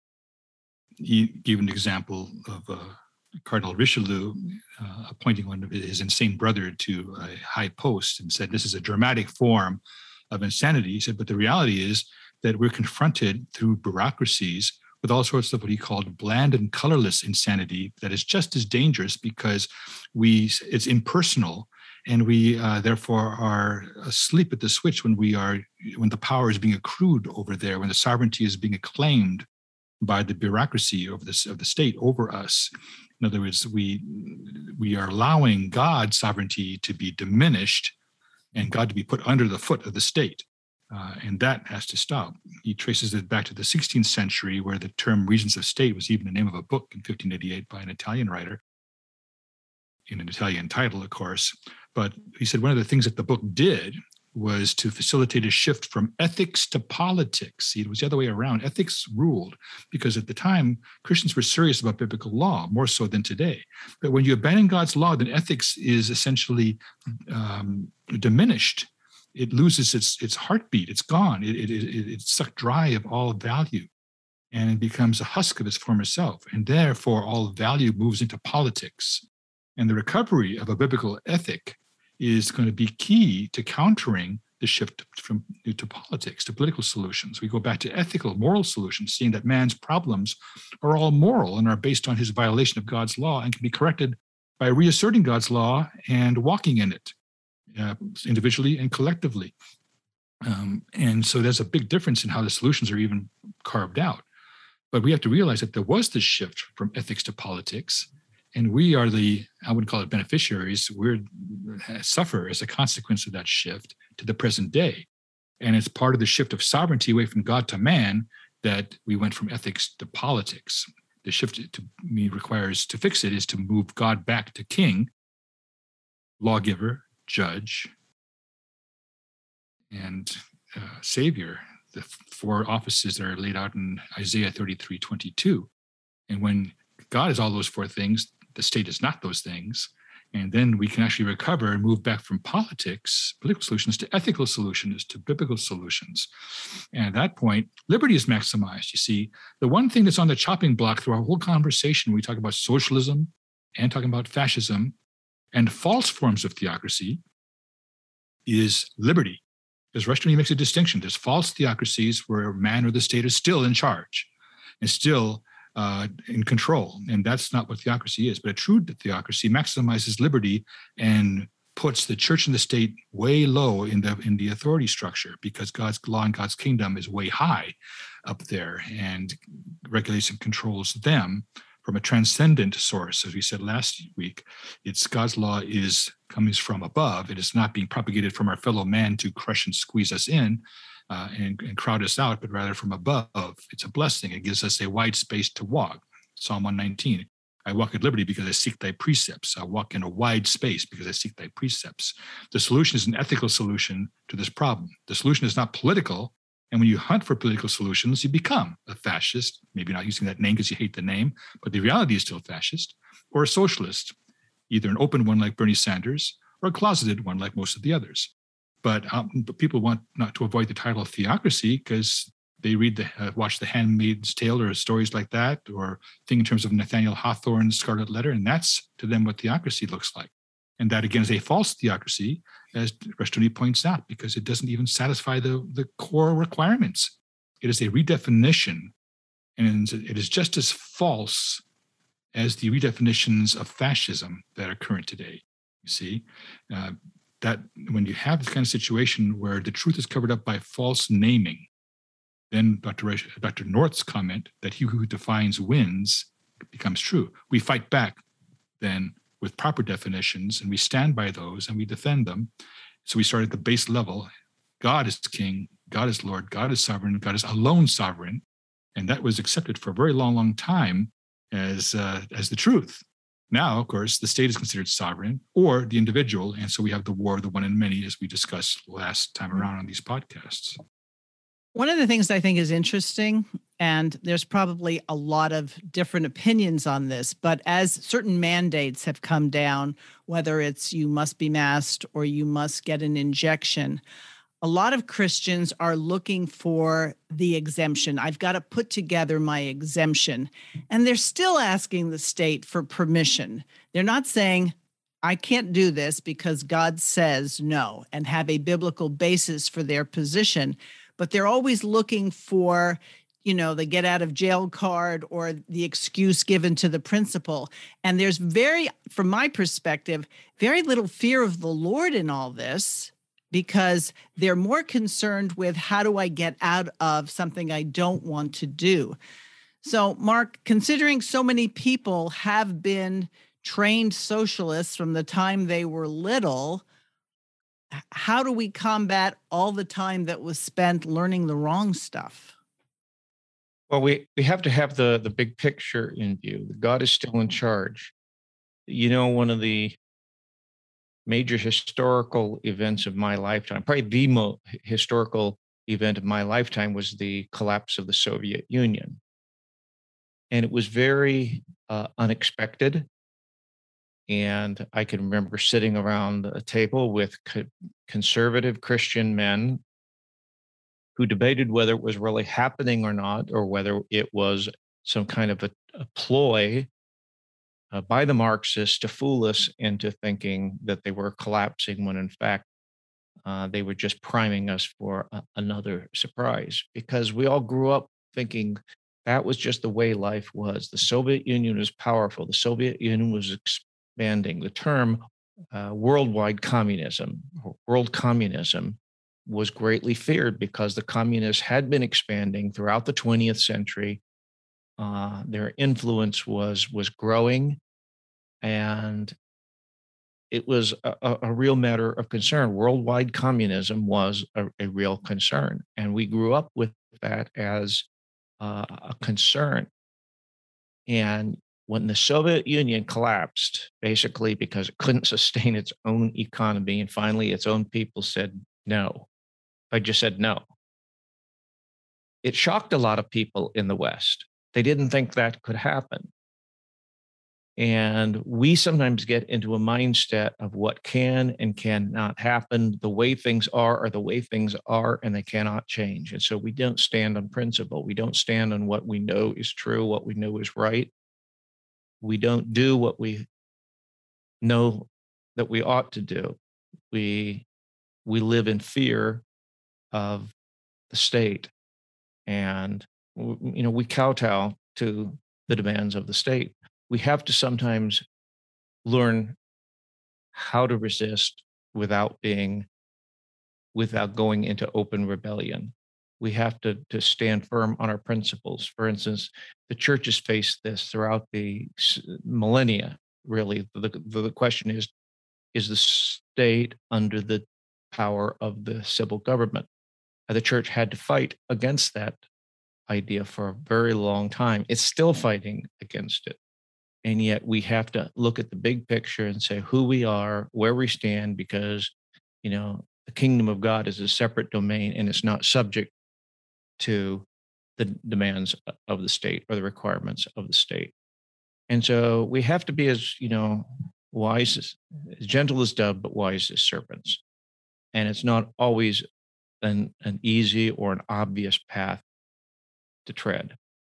He gave an example of uh, Cardinal Richelieu uh, appointing one of his insane brother to a high post and said, this is a dramatic form of insanity. He said, but the reality is that we're confronted through bureaucracies with all sorts of what he called bland and colorless insanity that is just as dangerous because we it's impersonal, and we uh, therefore are asleep at the switch when we are when the power is being accrued over there, when the sovereignty is being acclaimed by the bureaucracy of this of the state over us. In other words, we we are allowing God's sovereignty to be diminished and God to be put under the foot of the state. Uh, and that has to stop. He traces it back to the sixteenth century, where the term regents of state was even the name of a book in fifteen eighty-eight by an Italian writer, in an Italian title, of course. But he said one of the things that the book did was to facilitate a shift from ethics to politics. See, it was the other way around. Ethics ruled because at the time, Christians were serious about biblical law, more so than today. But when you abandon God's law, then ethics is essentially um, diminished. It loses its its heartbeat. It's gone. It, it, it, it's sucked dry of all value, and it becomes a husk of its former self. And therefore, all value moves into politics. And the recovery of a biblical ethic is going to be key to countering the shift from to politics, to political solutions. We go back to ethical, moral solutions, seeing that man's problems are all moral and are based on his violation of God's law and can be corrected by reasserting God's law and walking in it. Uh, individually and collectively. Um, and so there's a big difference in how the solutions are even carved out. But we have to realize that there was this shift from ethics to politics, and we are the, I wouldn't call it beneficiaries, we suffer as a consequence of that shift to the present day. And it's part of the shift of sovereignty away from God to man that we went from ethics to politics. The shift to me requires, to fix it, is to move God back to king, lawgiver, judge, and uh, savior, the four offices that are laid out in Isaiah thirty-three twenty-two. And when God is all those four things, the state is not those things. And then we can actually recover and move back from politics, political solutions, to ethical solutions, to biblical solutions. And at that point, liberty is maximized. You see, the one thing that's on the chopping block through our whole conversation, we talk about socialism and talking about fascism, and false forms of theocracy, is liberty. Because Rushdoony makes a distinction. There's false theocracies where man or the state is still in charge and still uh, in control. And that's not what theocracy is. But a true theocracy maximizes liberty and puts the church and the state way low in the in the authority structure, because God's law and God's kingdom is way high up there and regulates and controls them from a transcendent source. As we said last week, it's God's law is comes from above. It is not being propagated from our fellow man to crush and squeeze us in uh, and, and crowd us out, but rather from above. It's a blessing. It gives us a wide space to walk. Psalm one nineteen, I walk at liberty because I seek thy precepts. I walk in a wide space because I seek thy precepts. The solution is an ethical solution to this problem. The solution is not political. And when you hunt for political solutions, you become a fascist, maybe not using that name because you hate the name, but the reality is still fascist, or a socialist. either an open one like Bernie Sanders or a closeted one like most of the others. But, um, but people want not to avoid the title of theocracy because they read the uh, watch The Handmaid's Tale or stories like that, or think in terms of Nathaniel Hawthorne's Scarlet Letter, and that's to them what theocracy looks like. And that again is a false theocracy, as Rushdoony points out, because it doesn't even satisfy the, the core requirements. It is a redefinition, and it is just as false as the redefinitions of fascism that are current today. You see, uh, that when you have this kind of situation where the truth is covered up by false naming, then Doctor Reich, Doctor North's comment that he who defines wins becomes true. We fight back then with proper definitions, and we stand by those and we defend them. So we start at the base level. God is king, God is Lord, God is sovereign, God is alone sovereign. And that was accepted for a very long, long time as, uh, as the truth. Now, of course, the state is considered sovereign or the individual. And so we have the war of the one and many, as we discussed last time around on these podcasts. One of the things I think is interesting, and there's probably a lot of different opinions on this, but as certain mandates have come down, whether it's you must be masked or you must get an injection, a lot of Christians are looking for the exemption. I've got to put together my exemption. And they're still asking the state for permission. They're not saying, I can't do this because God says no, and have a biblical basis for their position. But they're always looking for, you know, the get out of jail card or the excuse given to the principal. And there's very, from my perspective, very little fear of the Lord in all this, because they're more concerned with how do I get out of something I don't want to do. So, Mark, considering so many people have been trained socialists from the time they were little, how do we combat all the time that was spent learning the wrong stuff? Well, we, we have to have the, the big picture in view. God is still in charge. You know, one of the major historical events of my lifetime, probably the most historical event of my lifetime, was the collapse of the Soviet Union. And it was very uh, unexpected. And I can remember sitting around a table with co- conservative Christian men who debated whether it was really happening or not, or whether it was some kind of a, a ploy uh, by the Marxists to fool us into thinking that they were collapsing, when in fact uh, they were just priming us for a, another surprise. Because we all grew up thinking that was just the way life was. The Soviet Union was powerful. The Soviet Union was expanding. The term uh, worldwide communism, or world communism, was greatly feared because the communists had been expanding throughout the twentieth century. Uh, their influence was was growing, and it was a, a real matter of concern. Worldwide communism was a, a real concern, and we grew up with that as uh, a concern. And when the Soviet Union collapsed, basically because it couldn't sustain its own economy, and finally its own people said no. I just said no. It shocked a lot of people in the West. They didn't think that could happen. And we sometimes get into a mindset of what can and cannot happen. The way things are are the way things are, and they cannot change. And so we don't stand on principle. We don't stand on what we know is true, what we know is right. We don't do what we know that we ought to do. We we live in fear of the state, and you know we kowtow to the demands of the state. We have to sometimes learn how to resist without being without going into open rebellion. We have to to stand firm on our principles. For instance, the church has faced this throughout the millennia. Really, the, the, the question is, is the state under the power of the civil government? The church had to fight against that idea for a very long time. It's still fighting against it. And yet we have to look at the big picture and say who we are, where we stand, because, you know, the kingdom of God is a separate domain and it's not subject to the demands of the state or the requirements of the state. And so we have to be as, you know, wise as, as gentle as dove, but wise as serpents. And it's not always an, an easy or an obvious path to tread.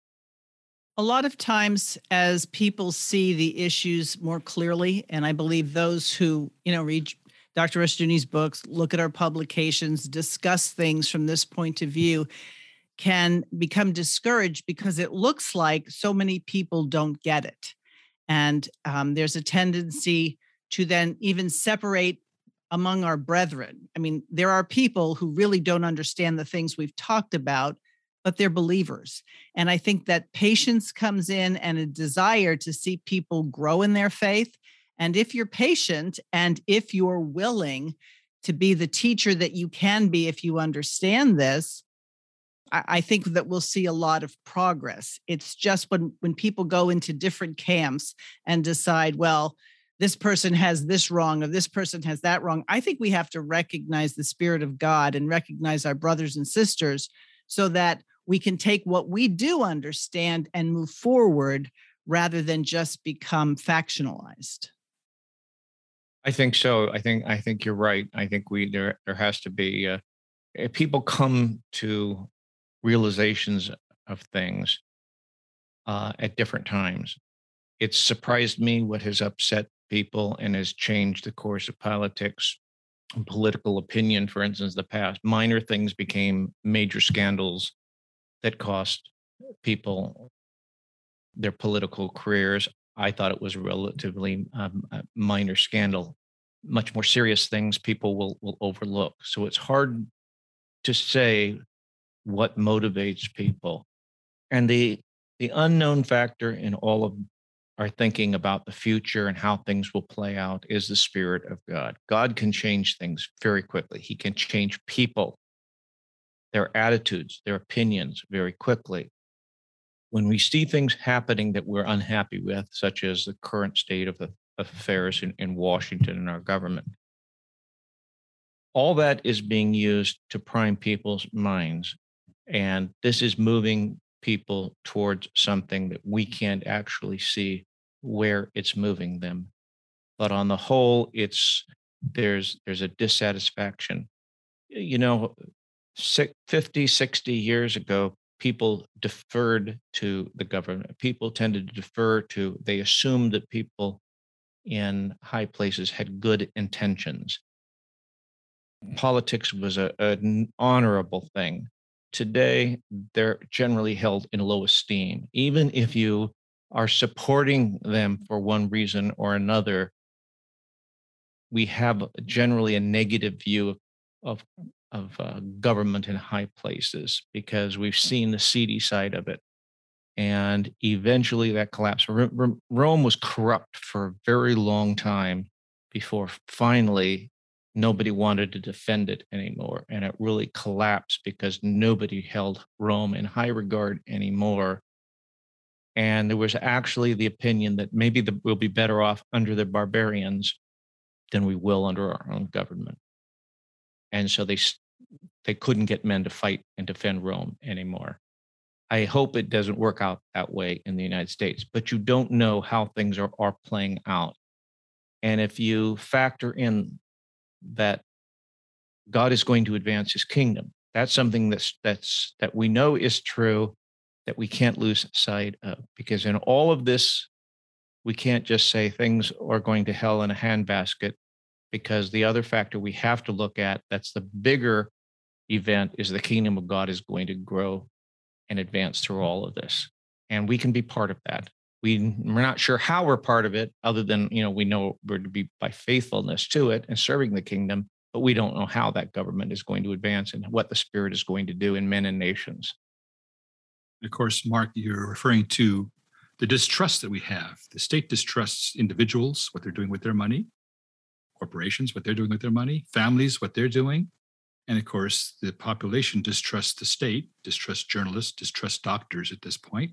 A lot of times as people see the issues more clearly, and I believe those who, you know, read Doctor Rushdoony's books, look at our publications, discuss things from this point of view, can become discouraged because it looks like so many people don't get it. And um, there's a tendency to then even separate among our brethren. I mean, there are people who really don't understand the things we've talked about, but they're believers. And I think that patience comes in and a desire to see people grow in their faith. And if you're patient and if you're willing to be the teacher that you can be if you understand this, I think that we'll see a lot of progress. It's just when, when people go into different camps and decide, well, this person has this wrong or this person has that wrong. I think we have to recognize the Spirit of God and recognize our brothers and sisters so that we can take what we do understand and move forward rather than just become factionalized. I think so. I think I think you're right. I think we there there has to be uh, if people come to realizations of things uh, at different times. It's surprised me what has upset people and has changed the course of politics and political opinion. For instance, the past minor things became major scandals that cost people their political careers. I thought it was a relatively um, a minor scandal. Much more serious things people will will overlook. So it's hard to say what motivates people. And the the unknown factor in all of our thinking about the future and how things will play out is the Spirit of God. God can change things very quickly. He can change people, their attitudes, their opinions very quickly. When we see things happening that we're unhappy with, such as the current state of affairs in, in Washington and our government, all that is being used to prime people's minds. And this is moving people towards something that we can't actually see where it's moving them. But on the whole, it's there's there's a dissatisfaction. You know, fifty, sixty years ago, people deferred to the government. People tended to defer to, they assumed that people in high places had good intentions. Politics was a, an honorable thing. Today, they're generally held in low esteem. Even if you are supporting them for one reason or another, we have generally a negative view of, of, of uh, government in high places because we've seen the seedy side of it. And eventually that collapsed. Rome was corrupt for a very long time before finally nobody wanted to defend it anymore. And it really collapsed because nobody held Rome in high regard anymore. And there was actually the opinion that maybe the, we'll be better off under the barbarians than we will under our own government. And so they, they couldn't get men to fight and defend Rome anymore. I hope it doesn't work out that way in the United States, but you don't know how things are, are playing out. And if you factor in that God is going to advance his kingdom, that's something that's that's that we know is true, that we can't lose sight of. Because in all of this, we can't just say things are going to hell in a handbasket, because the other factor we have to look at, that's the bigger event, is the kingdom of God is going to grow and advance through all of this. And we can be part of that. We, we're not sure how we're part of it, other than, you know, we know we're to be by faithfulness to it and serving the kingdom, but we don't know how that government is going to advance and what the Spirit is going to do in men and nations. Of course, Mark, you're referring to the distrust that we have. The state distrusts individuals, what they're doing with their money, corporations, what they're doing with their money, families, what they're doing. And of course, the population distrusts the state, distrusts journalists, distrusts doctors at this point.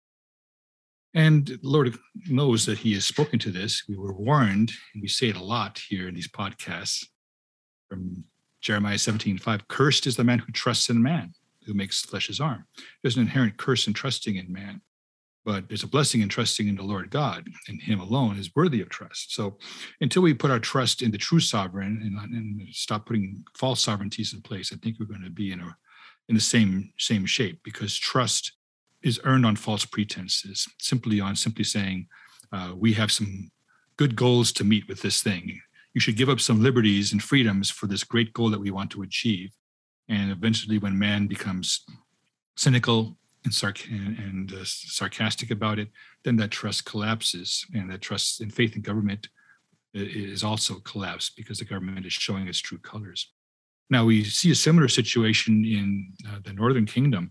And the Lord knows that he has spoken to this. We were warned, and we say it a lot here in these podcasts, from Jeremiah seventeen five, cursed is the man who trusts in man, who makes flesh his arm. There's an inherent curse in trusting in man. But there's a blessing in trusting in the Lord God, and Him alone is worthy of trust. So until we put our trust in the true sovereign and, and stop putting false sovereignties in place, I think we're going to be in a in the same same shape, because trust is earned on false pretenses, simply on simply saying, uh, we have some good goals to meet with this thing. You should give up some liberties and freedoms for this great goal that we want to achieve. And eventually, when man becomes cynical and, sarc- and, and uh, sarcastic about it, then that trust collapses, and that trust and faith in government is also collapsed, because the government is showing its true colors. Now, we see a similar situation in uh, the Northern Kingdom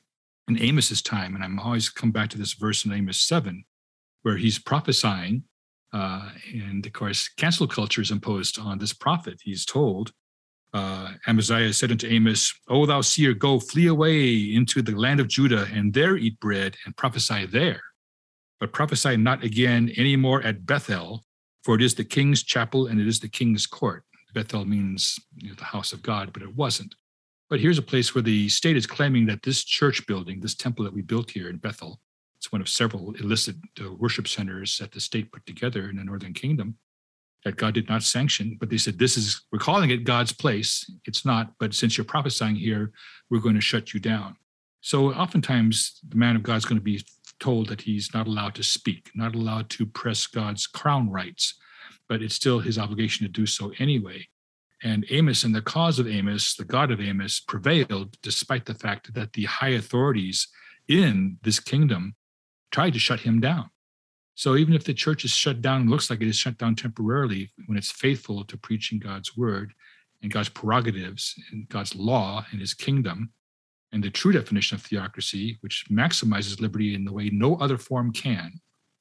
in Amos's time, and I'm always come back to this verse in Amos seven, where he's prophesying, uh, and of course, cancel culture is imposed on this prophet. He's told, uh, Amaziah said unto Amos, O thou seer, go, flee away into the land of Judah, and there eat bread, and prophesy there. But prophesy not again any more at Bethel, for it is the king's chapel, and it is the king's court. Bethel means, you know, the house of God, but it wasn't. But here's a place where the state is claiming that this church building, this temple that we built here in Bethel, it's one of several illicit uh, worship centers that the state put together in the Northern Kingdom that God did not sanction. But they said, this is, we're calling it God's place. It's not, but since you're prophesying here, we're going to shut you down. So oftentimes the man of God is going to be told that he's not allowed to speak, not allowed to press God's crown rights, but it's still his obligation to do so anyway. And Amos and the cause of Amos, the God of Amos, prevailed despite the fact that the high authorities in this kingdom tried to shut him down. So even if the church is shut down, it looks like it is shut down temporarily, when it's faithful to preaching God's word and God's prerogatives and God's law and his kingdom, and the true definition of theocracy, which maximizes liberty in the way no other form can,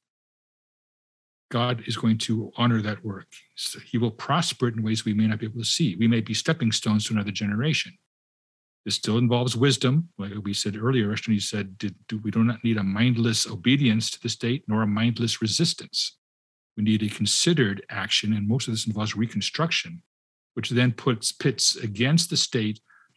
God is going to honor that work. So he will prosper it in ways we may not be able to see. We may be stepping stones to another generation. This still involves wisdom. Like we said earlier, Ashton said, did, do, we do not need a mindless obedience to the state, nor a mindless resistance. We need a considered action, and most of this involves reconstruction, which then puts pits against the state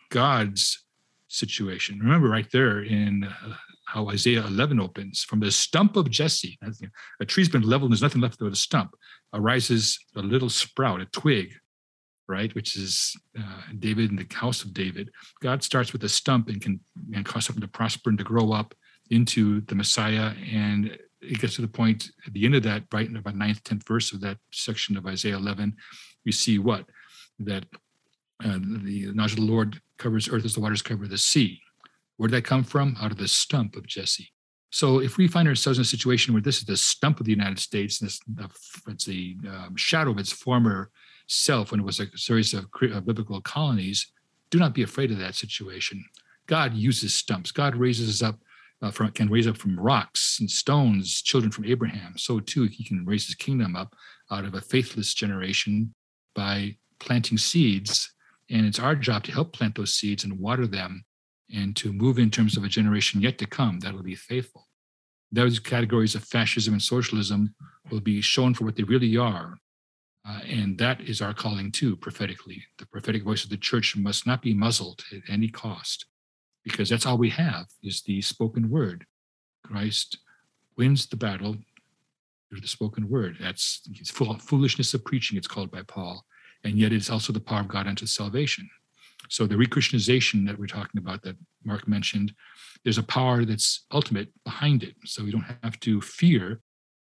God's situation. Remember right there in uh, how Isaiah eleven opens, from the stump of Jesse, a tree's been leveled and there's nothing left but a stump, arises a little sprout, a twig, right, which is uh, David and the house of David. God starts with a stump and can and cause something to prosper and to grow up into the Messiah. And it gets to the point at the end of that, right in about ninth, tenth verse of that section of Isaiah eleven, we see what? That uh, the knowledge of the Lord covers earth as the waters cover the sea. Where did that come from? Out of the stump of Jesse. So if we find ourselves in a situation where this is the stump of the United States, this, uh, it's the um, shadow of its former self when it was a series of uh, biblical colonies, do not be afraid of that situation. God uses stumps. God raises up, uh, from, can raise up from rocks and stones children from Abraham. So too, he can raise his kingdom up out of a faithless generation by planting seeds. And it's our job to help plant those seeds and water them, and to move in terms of a generation yet to come that will be faithful. Those categories of fascism and socialism will be shown for what they really are. Uh, and that is our calling too, prophetically. The prophetic voice of the church must not be muzzled at any cost, because that's all we have is the spoken word. Christ wins the battle through the spoken word. That's it's full foolishness of preaching, it's called by Paul. And yet it's also the power of God unto salvation. So the re-Christianization that we're talking about, that Mark mentioned, there's a power that's ultimate behind it. So we don't have to fear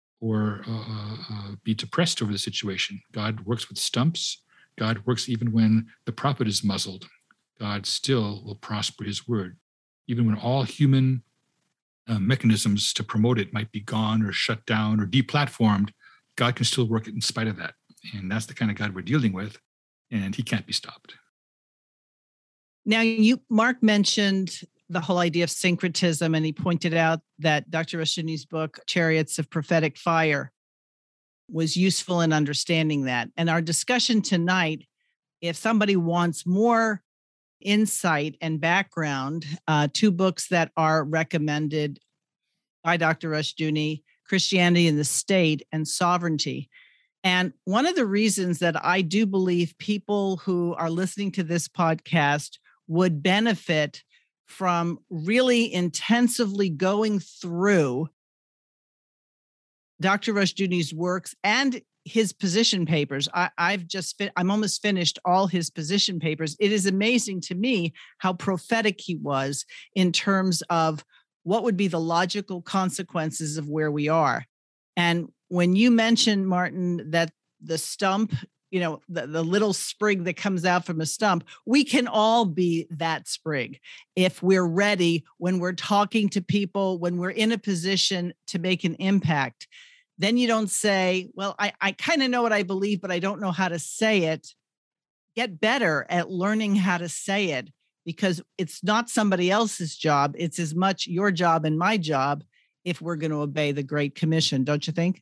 or uh, uh, be depressed over the situation. God works with stumps. God works even when the prophet is muzzled. God still will prosper his word. Even when all human uh, mechanisms to promote it might be gone or shut down or deplatformed, God can still work it in spite of that. And that's the kind of God we're dealing with, and he can't be stopped. Now, you, Mark mentioned the whole idea of syncretism, and he pointed out that Doctor Rushdoony's book, Chariots of Prophetic Fire, was useful in understanding that. And our discussion tonight, if somebody wants more insight and background, uh, two books that are recommended by Doctor Rushdoony, Christianity in the State and Sovereignty. And one of the reasons that I do believe people who are listening to this podcast would benefit from really intensively going through Doctor Rushdoony's works and his position papers. I, I've just, fi- I'm almost finished all his position papers. It is amazing to me how prophetic he was in terms of what would be the logical consequences of where we are. And when you mentioned, Martin, that the stump, you know, the, the little sprig that comes out from a stump, we can all be that sprig if we're ready, when we're talking to people, when we're in a position to make an impact. Then you don't say, well, I, I kind of know what I believe, but I don't know how to say it. Get better at learning how to say it, because it's not somebody else's job. It's as much your job and my job if we're going to obey the Great Commission, don't you think?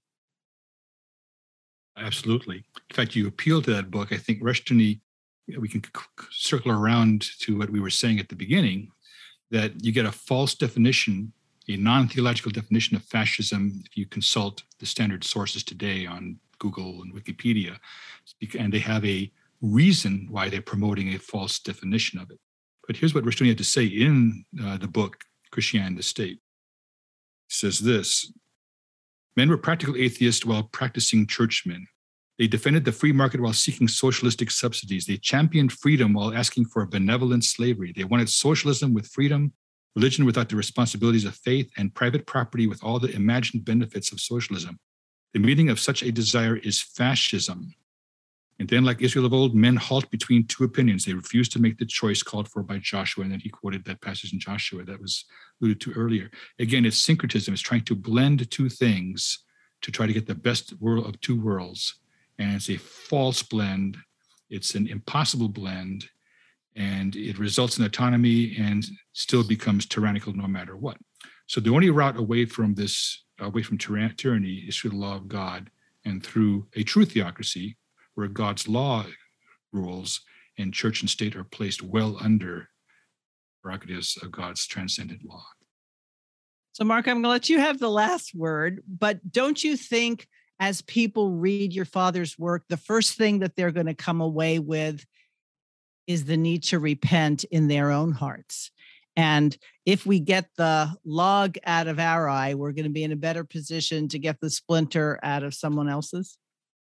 Absolutely. In fact, you appeal to that book. I think Rushdoony, we can circle around to what we were saying at the beginning, that you get a false definition, a non-theological definition of fascism if you consult the standard sources today on Google and Wikipedia, and they have a reason why they're promoting a false definition of it. But here's what Rushdoony had to say in uh, the book, Christianity and the State. He says this: men were practical atheists while practicing churchmen. They defended the free market while seeking socialistic subsidies. They championed freedom while asking for benevolent slavery. They wanted socialism with freedom, religion without the responsibilities of faith, and private property with all the imagined benefits of socialism. The meaning of such a desire is fascism. And then, like Israel of old, men halt between two opinions. They refuse to make the choice called for by Joshua. And then he quoted that passage in Joshua that was alluded to earlier. Again, it's syncretism. It's trying to blend two things to try to get the best world of two worlds. And it's a false blend. It's an impossible blend. And it results in autonomy and still becomes tyrannical no matter what. So the only route away from this, away from tyrann- tyranny is through the law of God and through a true theocracy, where God's law rules and church and state are placed well under prerogatives of God's transcendent law. So, Mark, I'm going to let you have the last word, but don't you think as people read your father's work, the first thing that they're going to come away with is the need to repent in their own hearts? And if we get the log out of our eye, we're going to be in a better position to get the splinter out of someone else's?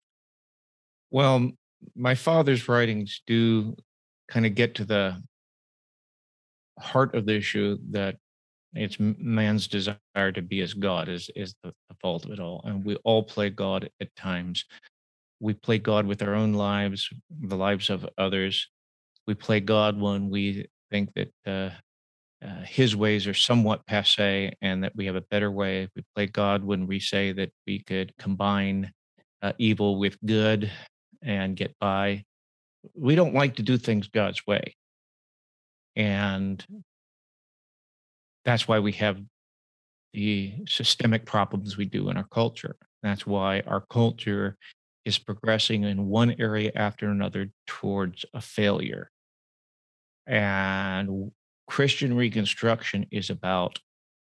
Well, my father's writings do kind of get to the heart of the issue, that it's man's desire to be as God is, is the, the fault of it all. And we all play God at times. We play God with our own lives, the lives of others. We play God when we think that uh, uh, his ways are somewhat passé and that we have a better way. We play God when we say that we could combine uh, evil with good and get by. We don't like to do things God's way. And that's why we have the systemic problems we do in our culture. That's why our culture is progressing in one area after another towards a failure. And Christian Reconstruction is about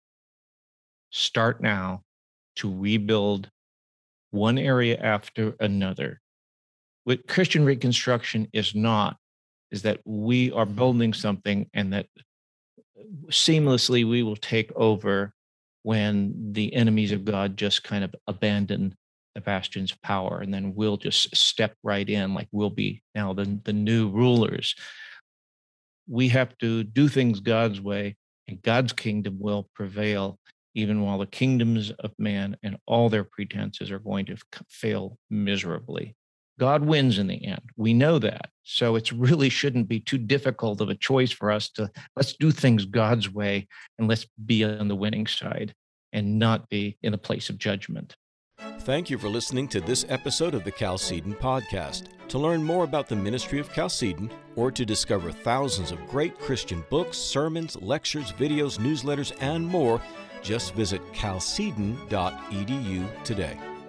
start now to rebuild one area after another. What Christian Reconstruction is not, is that we are building something and that seamlessly we will take over when the enemies of God just kind of abandon the bastions of power, and then we'll just step right in, like we'll be now the, the new rulers. We have to do things God's way, and God's kingdom will prevail, even while the kingdoms of man and all their pretenses are going to fail miserably. God wins in the end. We know that. So it really shouldn't be too difficult of a choice for us to, let's do things God's way and let's be on the winning side and not be in a place of judgment. Thank you for listening to this episode of the Chalcedon Podcast. To learn more about the ministry of Chalcedon, or to discover thousands of great Christian books, sermons, lectures, videos, newsletters, and more, just visit chalcedon dot e d u today.